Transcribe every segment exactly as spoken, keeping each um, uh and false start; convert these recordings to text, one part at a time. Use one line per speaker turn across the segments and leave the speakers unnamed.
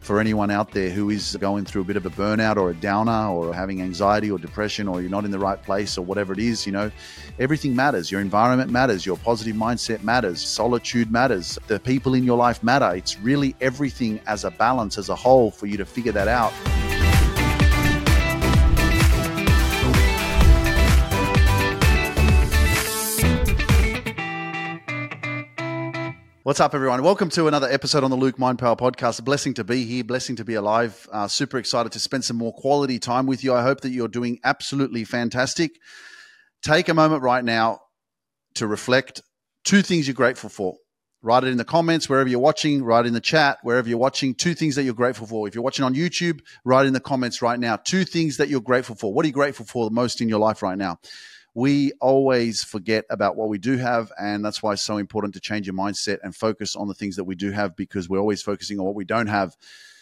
for anyone out there who is going through a bit of a burnout or a downer or having anxiety or depression, or you're not in the right place or whatever it is, you know, everything matters. Your environment matters. Your positive mindset matters. Solitude matters. The people in your life matter. It's really everything as a balance, as a whole, for you to figure that out. What's up, everyone? Welcome to another episode on the Luke Mind Power Podcast. A blessing to be here, blessing to be alive. Uh, super excited to spend some more quality time with you. I hope that you're doing absolutely fantastic. Take a moment right now to reflect. Two things you're grateful for. Write it in the comments, wherever you're watching. Write it in the chat, wherever you're watching. Two things that you're grateful for. If you're watching on YouTube, write in the comments right now. Two things that you're grateful for. What are you grateful for the most in your life right now? We always forget about what we do have, and that's why it's so important to change your mindset and focus on the things that we do have, because we're always focusing on what we don't have.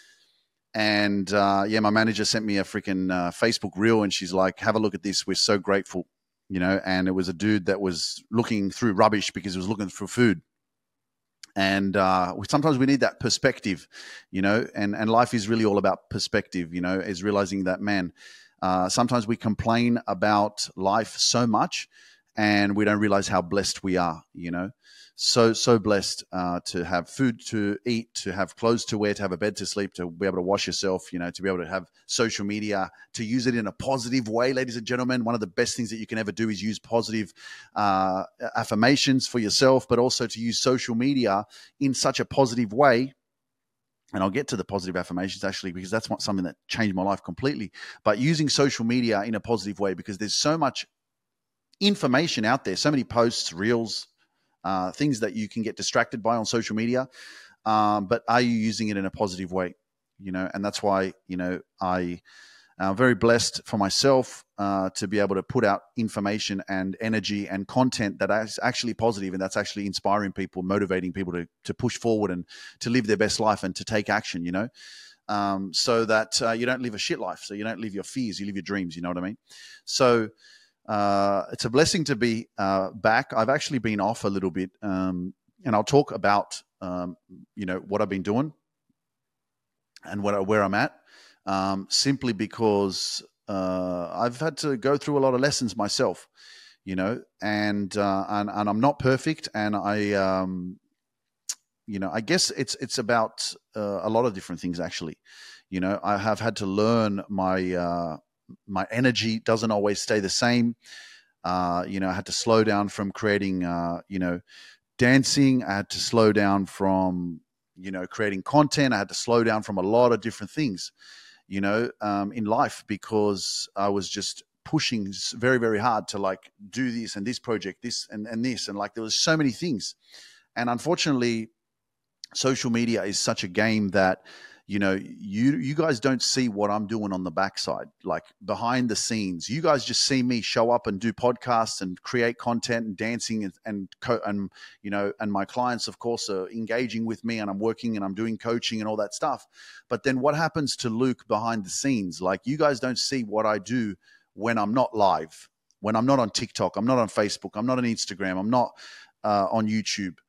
And uh, yeah, my manager sent me a freaking uh, Facebook reel, and she's like, have a look at this. We're so grateful, you know, and it was a dude that was looking through rubbish because he was looking for food. And uh, sometimes we need that perspective, you know, and, and life is really all about perspective, you know, is realizing that, man, Uh, sometimes we complain about life so much and we don't realize how blessed we are, you know, so, so blessed uh, to have food to eat, to have clothes to wear, to have a bed to sleep, to be able to wash yourself, you know, to be able to have social media, to use it in a positive way, ladies and gentlemen. One of the best things that you can ever do is use positive uh, affirmations for yourself, but also to use social media in such a positive way. And I'll get to the positive affirmations actually, because that's not something that changed my life completely. But using social media in a positive way, because there's so much information out there, so many posts, reels, uh, things that you can get distracted by on social media. Um, but are you using it in a positive way? You know, and that's why, you know, I am very blessed for myself uh, to be able to put out information and energy and content that is actually positive, and that's actually inspiring people, motivating people to to push forward and to live their best life and to take action, you know, um, so that uh, you don't live a shit life. So you don't live your fears, you live your dreams, you know what I mean? So uh, it's a blessing to be uh, back. I've actually been off a little bit, um, and I'll talk about, um, you know, what I've been doing and what, where I'm at. Um, simply because uh, I've had to go through a lot of lessons myself, you know, and uh, and, and I'm not perfect, and I, um, you know, I guess it's it's about uh, a lot of different things actually, you know. I have had to learn my uh, my energy doesn't always stay the same. Uh, you know, I had to slow down from creating, uh, you know, dancing. I had to slow down from, you know, creating content. I had to slow down from a lot of different things, you know, um, in life, because I was just pushing very, very hard to like do this and this project, this and, and this. And like, there was so many things. And unfortunately, social media is such a game that, you know, you, you guys don't see what I'm doing on the backside, like behind the scenes. You guys just see me show up and do podcasts and create content and dancing and, and, co- and, you know, and my clients, of course, are engaging with me, and I'm working and I'm doing coaching and all that stuff. But then what happens to Luke behind the scenes? Like, you guys don't see what I do when I'm not live, when I'm not on TikTok, I'm not on Facebook, I'm not on Instagram, I'm not uh, on YouTube.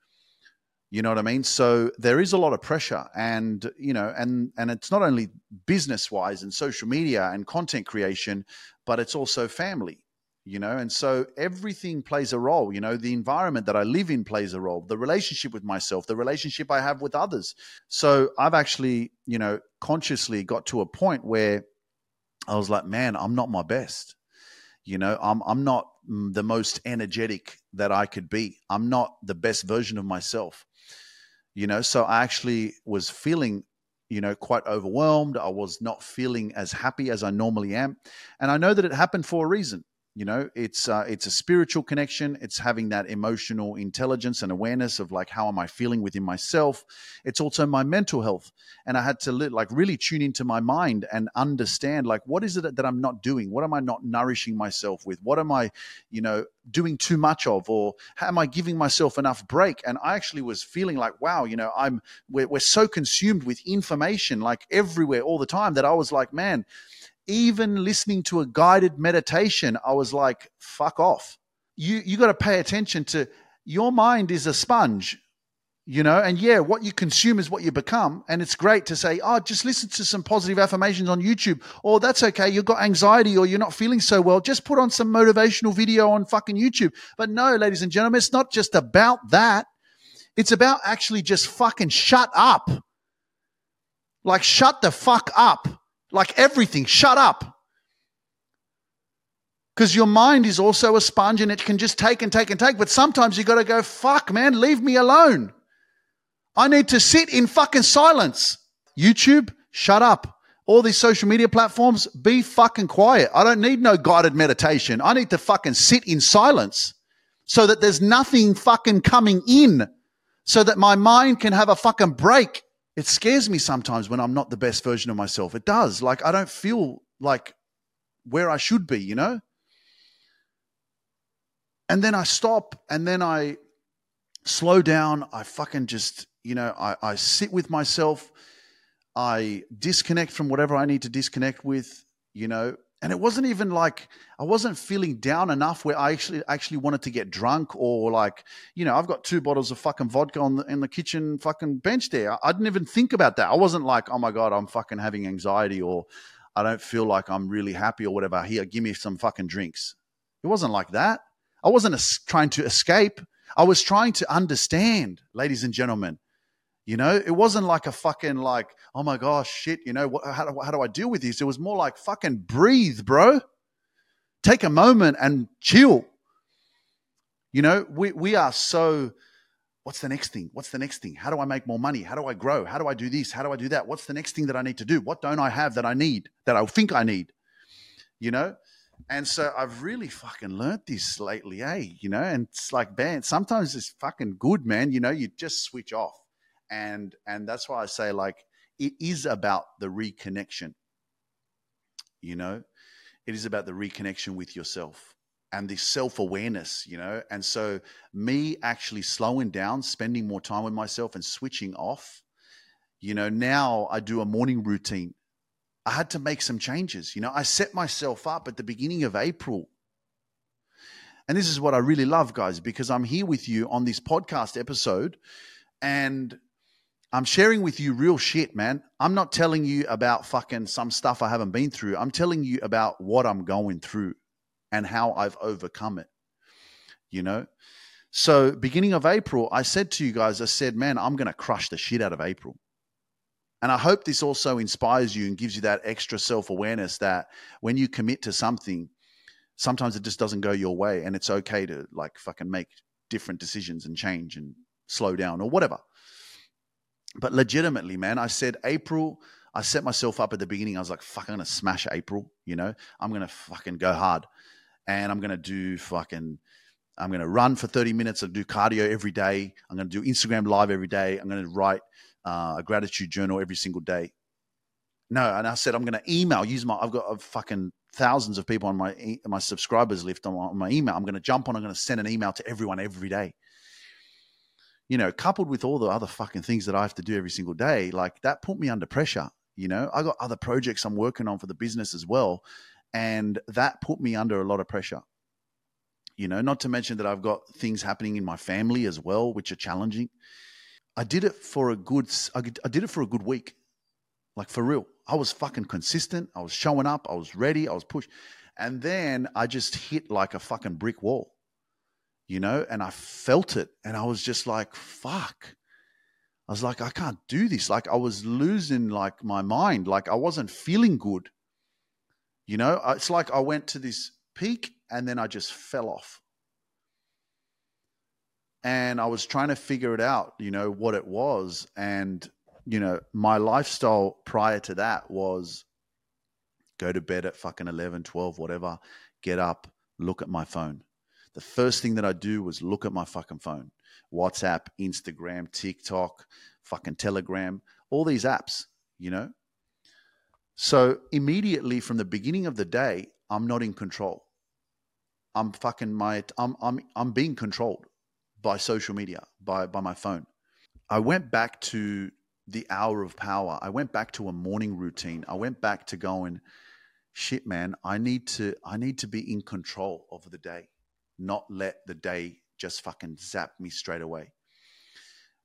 You know what I mean? So there is a lot of pressure, and, you know, and, and it's not only business wise and social media and content creation, but it's also family, you know? And so everything plays a role, you know, the environment that I live in plays a role, the relationship with myself, the relationship I have with others. So I've actually, you know, consciously got to a point where I was like, man, I'm not my best. You know, I'm, I'm not the most energetic that I could be. I'm not the best version of myself. You know, so I actually was feeling, you know, quite overwhelmed. I was not feeling as happy as I normally am. And I know that it happened for a reason. You know, it's uh, it's a spiritual connection. It's having that emotional intelligence and awareness of like, how am I feeling within myself? It's also my mental health. And I had to li- like really tune into my mind and understand, like, what is it that I'm not doing? What am I not nourishing myself with? What am I, you know, doing too much of? Or am I giving myself enough break? And I actually was feeling like, wow, you know, I'm we're, we're so consumed with information like everywhere all the time that I was like, man, even listening to a guided meditation, I was like, fuck off. You you got to pay attention to, your mind is a sponge. You know, and yeah, what you consume is what you become. And it's great to say, oh, just listen to some positive affirmations on YouTube. Or that's okay, you've got anxiety or you're not feeling so well. Just put on some motivational video on fucking YouTube. But no, ladies and gentlemen, it's not just about that. It's about actually just fucking shut up. Like, shut the fuck up. Like everything, shut up. Because your mind is also a sponge and it can just take and take and take. But sometimes you got to go, fuck, man, leave me alone. I need to sit in fucking silence. YouTube, shut up. All these social media platforms, be fucking quiet. I don't need no guided meditation. I need to fucking sit in silence so that there's nothing fucking coming in, so that my mind can have a fucking break. It scares me sometimes when I'm not the best version of myself. It does. Like, I don't feel like where I should be, you know? And then I stop and then I slow down. I fucking just, you know, I, I sit with myself. I disconnect from whatever I need to disconnect with, you know. And it wasn't even like I wasn't feeling down enough where I actually actually wanted to get drunk or like, you know, I've got two bottles of fucking vodka on the, in the kitchen fucking bench there. I, I didn't even think about that. I wasn't like, oh my God, I'm fucking having anxiety or I don't feel like I'm really happy or whatever. Here, give me some fucking drinks. It wasn't like that. I wasn't es- trying to escape. I was trying to understand, ladies and gentlemen. You know, it wasn't like a fucking like, oh my gosh, shit, you know, what, how, do, how do I deal with this? It was more like fucking breathe, bro. Take a moment and chill. You know, we, we are so, what's the next thing? What's the next thing? How do I make more money? How do I grow? How do I do this? How do I do that? What's the next thing that I need to do? What don't I have that I need, that I think I need? You know? And so I've really fucking learned this lately, eh? You know, and it's like, man, sometimes it's fucking good, man. You know, you just switch off. And and that's why I say, like, it is about the reconnection, you know? It is about the reconnection with yourself and the self-awareness, you know? And so me actually slowing down, spending more time with myself and switching off, you know, now I do a morning routine. I had to make some changes, you know? I set myself up at the beginning of April. And this is what I really love, guys, because I'm here with you on this podcast episode and I'm sharing with you real shit, man. I'm not telling you about fucking some stuff I haven't been through. I'm telling you about what I'm going through and how I've overcome it, you know? So beginning of April, I said to you guys, I said, man, I'm going to crush the shit out of April. And I hope this also inspires you and gives you that extra self-awareness that when you commit to something, sometimes it just doesn't go your way and it's okay to like fucking make different decisions and change and slow down or whatever. But legitimately, man, I said April, I set myself up at the beginning. I was like, fuck, I'm going to smash April, you know? I'm going to fucking go hard. And I'm going to do fucking, I'm going to run for thirty minutes. I'll do cardio every day. I'm going to do Instagram live every day. I'm going to write uh, a gratitude journal every single day. No, and I said, I'm going to email, use my, I've got a fucking thousands of people on my my subscribers list on my, on my email. I'm going to jump on, I'm going to send an email to everyone every day. You know, coupled with all the other fucking things that I have to do every single day, like that put me under pressure. You know, I got other projects I'm working on for the business as well. And that put me under a lot of pressure. You know, not to mention that I've got things happening in my family as well, which are challenging. I did it for a good, I did it for a good week. Like for real. I was fucking consistent. I was showing up. I was ready. I was pushed. And then I just hit like a fucking brick wall. You know, and I felt it and I was just like, fuck. I was like, I can't do this. Like I was losing like my mind. Like I wasn't feeling good. You know, it's like I went to this peak and then I just fell off. And I was trying to figure it out, you know, what it was. And, you know, my lifestyle prior to that was go to bed at fucking eleven, twelve, whatever, get up, look at my phone. The first thing that I do was look at my fucking phone. WhatsApp, Instagram, TikTok, fucking Telegram, all these apps, you know? So immediately from the beginning of the day, I'm not in control. I'm fucking my, I'm, I'm, I'm being controlled by social media, by, by my phone. I went back to the hour of power. I went back to a morning routine. I went back to going, shit, man, I need to, I need to be in control of the day. Not let the day just fucking zap me straight away.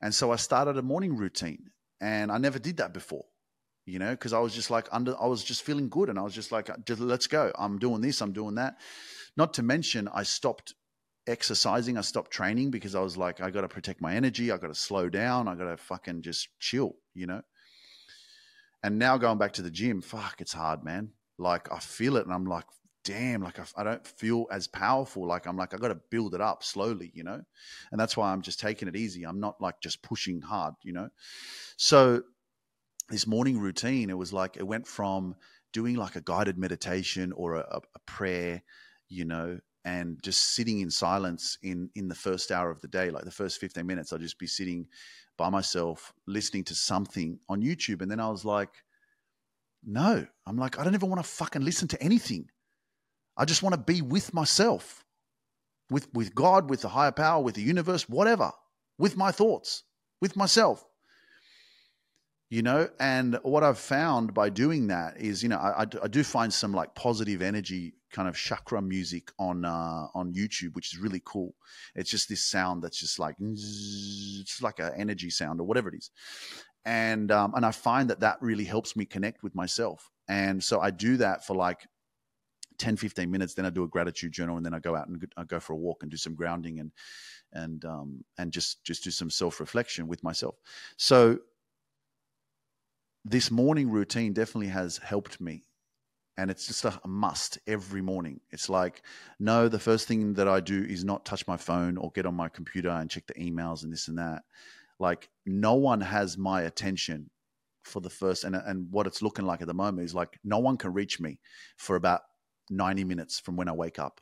And so I started a morning routine, and I never did that before, you know, because I was just like under, I was just feeling good, and I was just like, just, let's go. I'm doing this, I'm doing that. Not to mention, I stopped exercising, I stopped training because I was like, I got to protect my energy, I got to slow down, I got to fucking just chill, you know. And now going back to the gym, fuck, it's hard, man. Like I feel it, and I'm like, damn, like I, I don't feel as powerful. Like I'm like, I got to build it up slowly, you know? And that's why I'm just taking it easy. I'm not like just pushing hard, you know? So this morning routine, it was like, it went from doing like a guided meditation or a, a prayer, you know, and just sitting in silence in, in the first hour of the day, like the first fifteen minutes, I'll just be sitting by myself, listening to something on YouTube. And then I was like, no, I'm like, I don't even want to fucking listen to anything. I just want to be with myself, with, with God, with the higher power, with the universe, whatever, with my thoughts, with myself, you know? And what I've found by doing that is, you know, I, I, I do find some like positive energy kind of chakra music on, uh, on YouTube, which is really cool. It's just this sound that's just like, it's like an energy sound or whatever it is. And, um, and I find that that really helps me connect with myself. And so I do that for like ten, fifteen minutes, then I do a gratitude journal, and then I go out and I go for a walk and do some grounding and, and, um, and just, just do some self-reflection with myself. So this morning routine definitely has helped me, and it's just a must every morning. It's like, no, the first thing that I do is not touch my phone or get on my computer and check the emails and this and that. Like no one has my attention for the first, and, and what it's looking like at the moment is like, no one can reach me for about ninety minutes from when I wake up.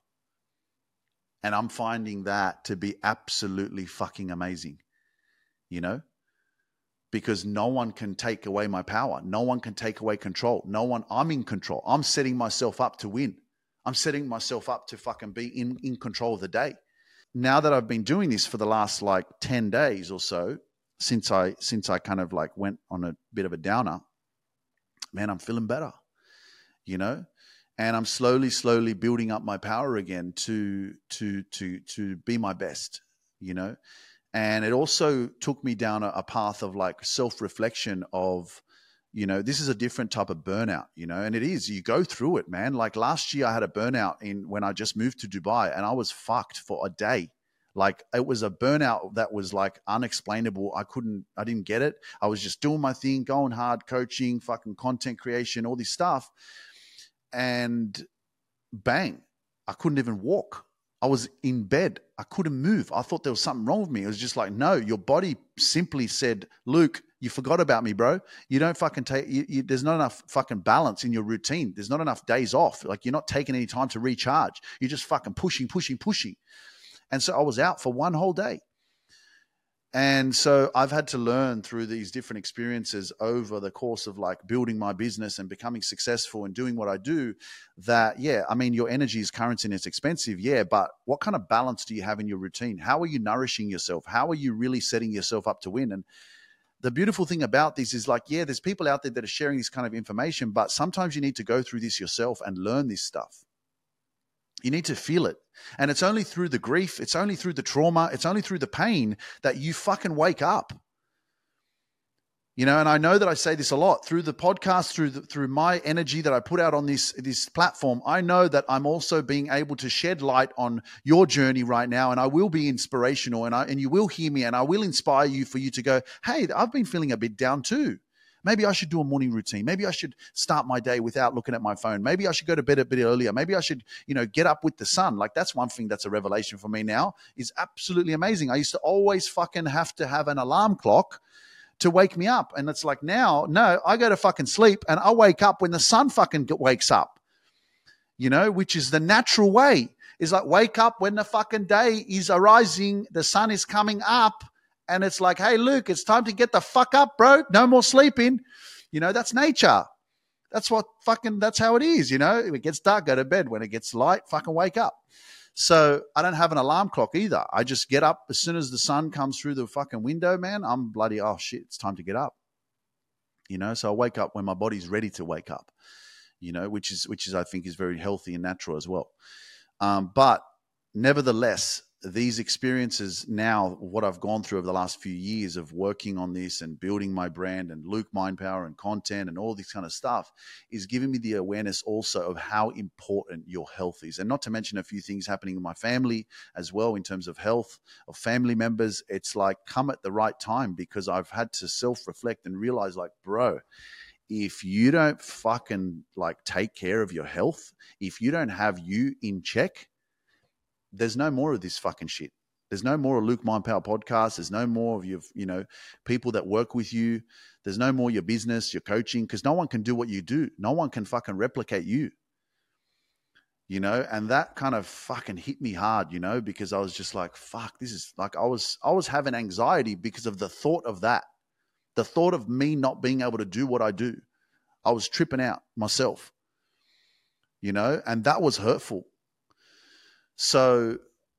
And I'm finding that to be absolutely fucking amazing, you know, because no one can take away my power. No one can take away control. No one, I'm in control. I'm setting myself up to win. I'm setting myself up to fucking be in, in control of the day. Now that I've been doing this for the last like ten days or so, since I, since I kind of like went on a bit of a downer, man, I'm feeling better, you know? And I'm slowly, slowly building up my power again to to to to be my best, you know. And it also took me down a, a path of like self-reflection of, you know, this is a different type of burnout, you know. And it is, you go through it, man. Like last year I had a burnout in when I just moved to Dubai, and I was fucked for a day. Like it was a burnout that was like unexplainable. I couldn't, I didn't get it. I was just doing my thing, going hard, coaching, fucking content creation, all this stuff. And bang, I couldn't even walk. I was in bed. I couldn't move. I thought there was something wrong with me. It was just like, no, your body simply said, Luke, you forgot about me, bro. You don't fucking take, you, you, there's not enough fucking balance in your routine. There's not enough days off. Like you're not taking any time to recharge. You're just fucking pushing, pushing, pushing. And so I was out for one whole day. And so I've had to learn through these different experiences over the course of like building my business and becoming successful and doing what I do that, yeah, I mean, your energy is currency and it's expensive. Yeah. But what kind of balance do you have in your routine? How are you nourishing yourself? How are you really setting yourself up to win? And the beautiful thing about this is like, yeah, there's people out there that are sharing this kind of information, but sometimes you need to go through this yourself and learn this stuff. You need to feel it. And it's only through the grief, it's only through the trauma, it's only through the pain that you fucking wake up. You know, and I know that I say this a lot through the podcast, through the, through my energy that I put out on this, this platform. I know that I'm also being able to shed light on your journey right now, and I will be inspirational, and I, and you will hear me, and I will inspire you for you to go, hey, I've been feeling a bit down too. Maybe I should do a morning routine. Maybe I should start my day without looking at my phone. Maybe I should go to bed a bit earlier. Maybe I should, you know, get up with the sun. Like that's one thing that's a revelation for me now is absolutely amazing. I used to always fucking have to have an alarm clock to wake me up. And it's like now, no, I go to fucking sleep and I wake up when the sun fucking wakes up, you know, which is the natural way. Is like wake up when the fucking day is arising, the sun is coming up. And it's like, hey, Luke, it's time to get the fuck up, bro. No more sleeping. You know, that's nature. That's what fucking, that's how it is, you know. If it gets dark, go to bed. When it gets light, fucking wake up. So I don't have an alarm clock either. I just get up as soon as the sun comes through the fucking window, man. I'm bloody, oh shit, it's time to get up. You know, so I wake up when my body's ready to wake up, you know, which is, which is, I think is very healthy and natural as well. Um, but nevertheless, these experiences now, what I've gone through over the last few years of working on this and building my brand and Luke Mind Power and content and all this kind of stuff, is giving me the awareness also of how important your health is. And not to mention a few things happening in my family as well in terms of health of family members. It's like come at the right time, because I've had to self-reflect and realize, like, bro, if you don't fucking like take care of your health, if you don't have you in check, there's no more of this fucking shit. There's no more of Luke Mind Power podcast. There's no more of your, you know, people that work with you. There's no more your business, your coaching, because no one can do what you do. No one can fucking replicate you, you know? And that kind of fucking hit me hard, you know, because I was just like, fuck, this is like, I was, I was having anxiety because of the thought of that, the thought of me not being able to do what I do. I was tripping out myself, you know, and that was hurtful. So,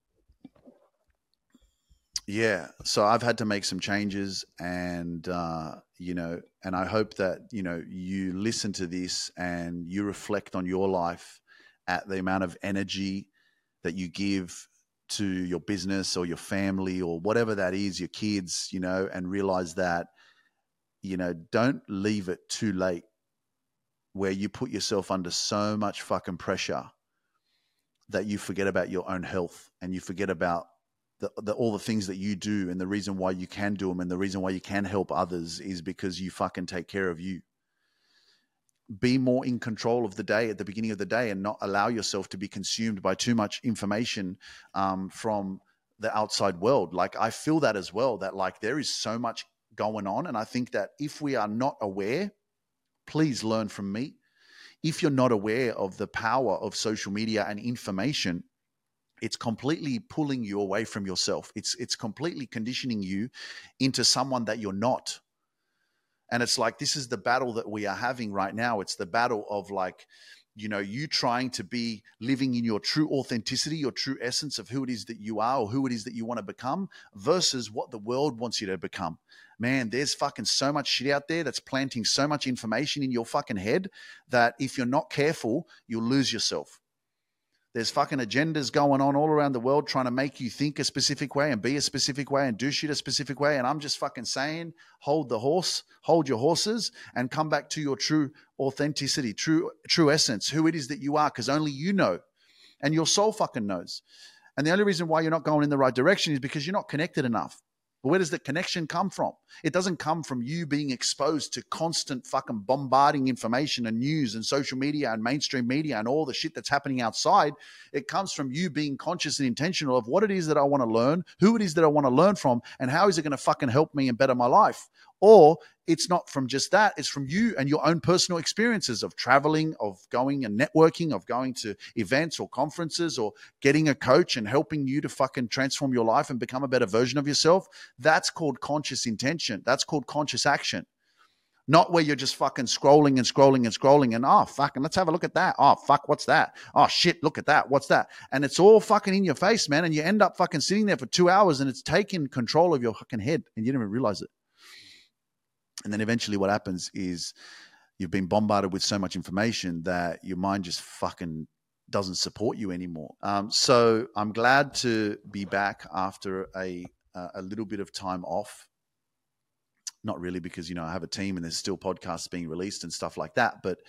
yeah, so I've had to make some changes, and, uh, you know, and I hope that, you know, you listen to this and you reflect on your life at the amount of energy that you give to your business or your family or whatever that is, your kids, you know, and realize that, you know, don't leave it too late where you put yourself under so much fucking pressure that you forget about your own health and you forget about the, the, all the things that you do, and the reason why you can do them and the reason why you can help others is because you fucking take care of you. Be more in control of the day at the beginning of the day and not allow yourself to be consumed by too much information um, from the outside world. Like, I feel that as well, that like there is so much going on. And I think that if we are not aware, please learn from me. If you're not aware of the power of social media and information, it's completely pulling you away from yourself. It's it's completely conditioning you into someone that you're not. And it's like, this is the battle that we are having right now. It's the battle of like, you know, you trying to be living in your true authenticity, your true essence of who it is that you are or who it is that you want to become versus what the world wants you to become. Man, there's fucking so much shit out there that's planting so much information in your fucking head that if you're not careful, you'll lose yourself. There's fucking agendas going on all around the world trying to make you think a specific way and be a specific way and do shit a specific way. And I'm just fucking saying, hold the horse, hold your horses and come back to your true authenticity, true, true essence, who it is that you are, because only you know and your soul fucking knows. And the only reason why you're not going in the right direction is because you're not connected enough. But where does the connection come from? It doesn't come from you being exposed to constant fucking bombarding information and news and social media and mainstream media and all the shit that's happening outside. It comes from you being conscious and intentional of what it is that I want to learn, who it is that I want to learn from, and how is it going to fucking help me and better my life. Or it's not from just that. It's from you and your own personal experiences of traveling, of going and networking, of going to events or conferences or getting a coach and helping you to fucking transform your life and become a better version of yourself. That's called conscious intention. That's called conscious action. Not where you're just fucking scrolling and scrolling and scrolling and, oh, fucking, let's have a look at that. Oh, fuck, what's that? Oh, shit, look at that. What's that? And it's all fucking in your face, man. And you end up fucking sitting there for two hours and it's taking control of your fucking head and you didn't even realize it. And then eventually what happens is you've been bombarded with so much information that your mind just fucking doesn't support you anymore. Um, so I'm glad to be back after a a little bit of time off. Not really, because, you know, I have a team and there's still podcasts being released and stuff like that. But,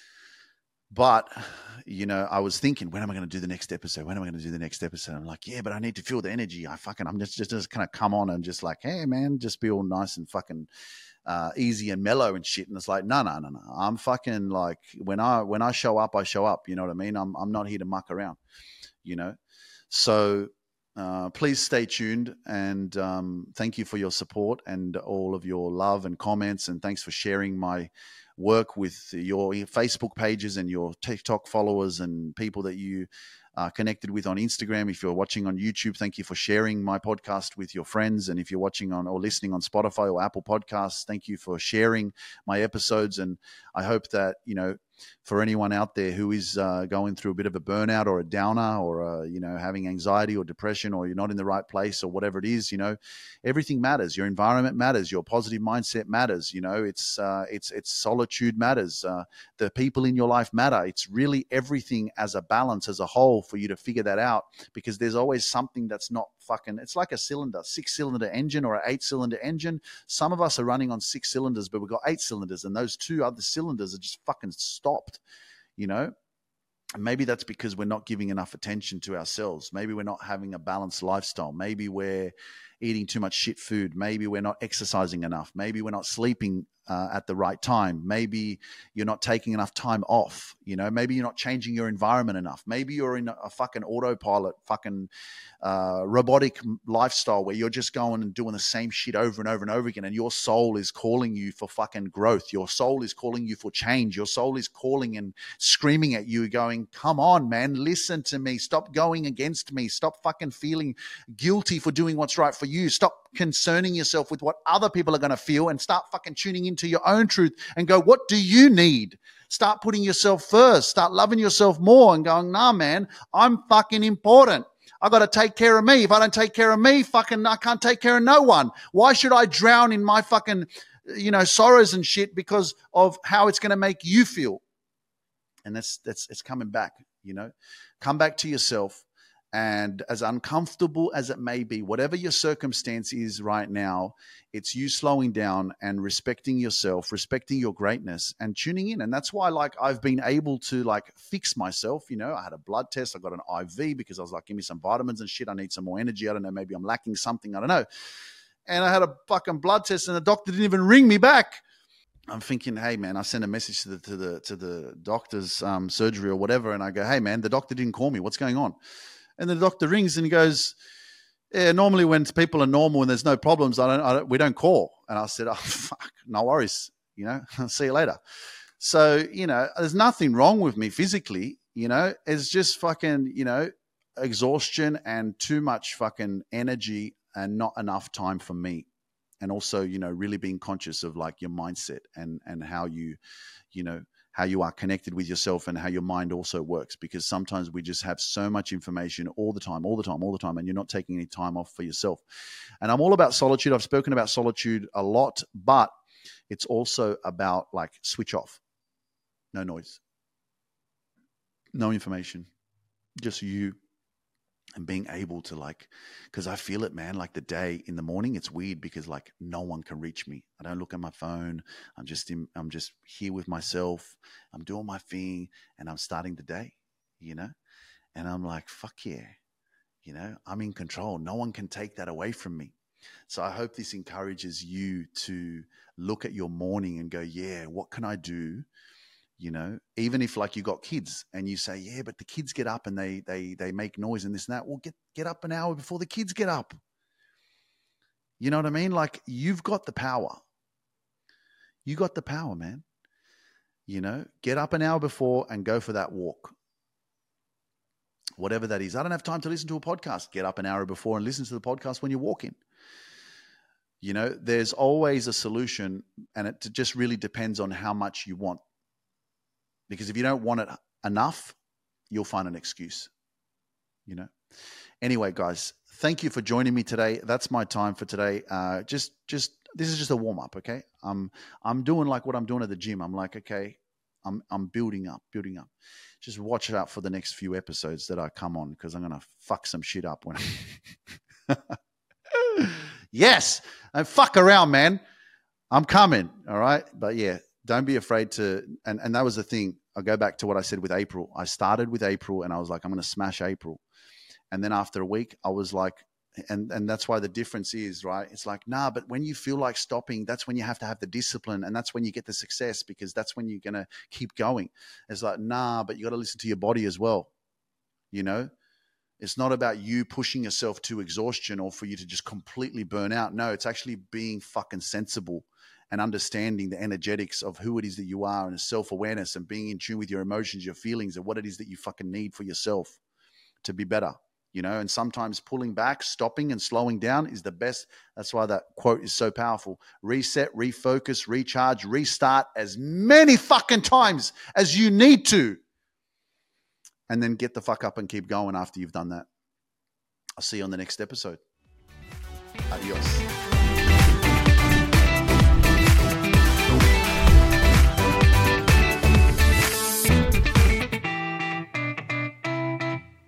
but you know, I was thinking, when am I going to do the next episode? When am I going to do the next episode? I'm like, yeah, but I need to feel the energy. I fucking, I'm just, just, just kind of come on and just like, hey, man, just be all nice and fucking Uh, easy and mellow and shit. And it's like, no, no, no, no. I'm fucking like, when I, when I show up, I show up, you know what I mean? I'm, I'm not here to muck around, you know? So, uh, please stay tuned and, um, thank you for your support and all of your love and comments. And thanks for sharing my work with your Facebook pages and your TikTok followers and people that you Uh, connected with on Instagram. If you're watching on YouTube, thank you for sharing my podcast with your friends. And if you're watching on or listening on Spotify or Apple Podcasts, thank you for sharing my episodes. And I hope that, you know, for anyone out there who is uh, going through a bit of a burnout or a downer or, a, you know, having anxiety or depression, or you're not in the right place or whatever it is, you know, everything matters. Your environment matters. Your positive mindset matters. You know, it's, uh, it's, it's solitude matters. Uh, the people in your life matter. It's really everything as a balance, as a whole, for you to figure that out, because there's always something that's not fucking, it's like a cylinder, six cylinder engine or an eight cylinder engine. Some of us are running on six cylinders, but we've got eight cylinders, and those two other cylinders are just fucking stopped, you know? And maybe that's because we're not giving enough attention to ourselves. Maybe we're not having a balanced lifestyle. Maybe we're eating too much shit food. Maybe we're not exercising enough. Maybe we're not sleeping uh, at the right time. Maybe you're not taking enough time off. You know, maybe you're not changing your environment enough. Maybe you're in a fucking autopilot, fucking uh, robotic lifestyle where you're just going and doing the same shit over and over and over again. And your soul is calling you for fucking growth. Your soul is calling you for change. Your soul is calling and screaming at you, going, come on, man, listen to me. Stop going against me. Stop fucking feeling guilty for doing what's right for you. Stop concerning yourself with what other people are going to feel, and start fucking tuning into your own truth and go, what do you need? Start putting yourself first. Start loving yourself more and going, nah, man, I'm fucking important. I got to take care of me. If I don't take care of me, fucking, I can't take care of no one. Why should I drown in my fucking, you know, sorrows and shit because of how it's going to make you feel? And that's, that's, it's coming back, you know, come back to yourself. And as uncomfortable as it may be, whatever your circumstance is right now, it's you slowing down and respecting yourself, respecting your greatness, and tuning in. And that's why, like, I've been able to, like, fix myself. You know, I had a blood test. I got an I V because I was like, give me some vitamins and shit. I need some more energy. I don't know. Maybe I'm lacking something. I don't know. And I had a fucking blood test, and the doctor didn't even ring me back. I'm thinking, hey, man, I sent a message to the to the to the doctor's um, surgery or whatever, and I go, hey, man, the doctor didn't call me. What's going on? And the doctor rings and he goes, yeah, normally when people are normal and there's no problems, I don't, I don't we don't call. And I said, oh, fuck, no worries. You know, I'll see you later. So, you know, there's nothing wrong with me physically, you know, it's just fucking, you know, exhaustion and too much fucking energy and not enough time for me. And also, you know, really being conscious of like your mindset and, and how you, you know, how you are connected with yourself and how your mind also works, because sometimes we just have so much information all the time, all the time, all the time, and you're not taking any time off for yourself. And I'm all about solitude. I've spoken about solitude a lot, but it's also about like switch off, no noise, no information, just you. And being able to like, because I feel it, man, like the day in the morning, it's weird because like no one can reach me. I don't look at my phone. I'm just in, I'm just here with myself. I'm doing my thing and I'm starting the day, you know, and I'm like, fuck yeah, you know, I'm in control. No one can take that away from me. So I hope this encourages you to look at your morning and go, yeah, what can I do? You know, even if like you got kids and you say, yeah, but the kids get up and they they they make noise and this and that. Well, get get up an hour before the kids get up. You know what I mean? Like you've got the power. You got the power, man. You know, get up an hour before and go for that walk. Whatever that is. I don't have time to listen to a podcast. Get up an hour before and listen to the podcast when you're walking. You know, there's always a solution, and it just really depends on how much you want. Because if you don't want it enough, you'll find an excuse, you know. Anyway, guys, thank you for joining me today. That's my time for today. Uh, just, just this is just a warm up, okay? Um, I'm doing like what I'm doing at the gym. I'm like, okay, I'm I'm building up, building up. Just watch out for the next few episodes that I come on, because I'm gonna fuck some shit up when. Yes, and fuck around, man. I'm coming, all right. But yeah. Don't be afraid to, and, and that was the thing. I'll go back to what I said with April. I started with April and I was like, I'm going to smash April. And then after a week, I was like, and, and that's why the difference is, right? It's like, nah, but when you feel like stopping, that's when you have to have the discipline, and that's when you get the success, because that's when you're going to keep going. It's like, nah, but you got to listen to your body as well. You know, it's not about you pushing yourself to exhaustion or for you to just completely burn out. No, it's actually being fucking sensible and understanding the energetics of who it is that you are, and self-awareness, and being in tune with your emotions, your feelings, and what it is that you fucking need for yourself to be better, you know, and sometimes pulling back, stopping and slowing down is the best. That's why that quote is so powerful. Reset, refocus, recharge, restart as many fucking times as you need to. And then get the fuck up and keep going after you've done that. I'll see you on the next episode. Adios.